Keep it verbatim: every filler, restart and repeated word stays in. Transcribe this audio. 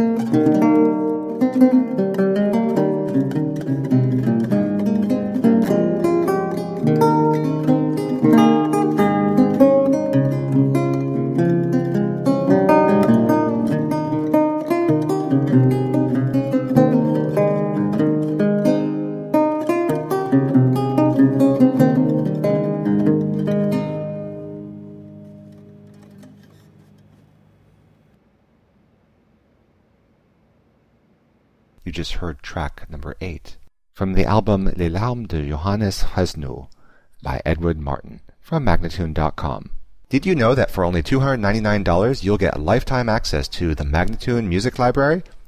You just heard track number eight from the album Les Larmes de Johannes Fresno by Edward Martin from Magnatune dot com. Did you know that for only two hundred ninety-nine dollars you'll get lifetime access to the Magnatune Music Library?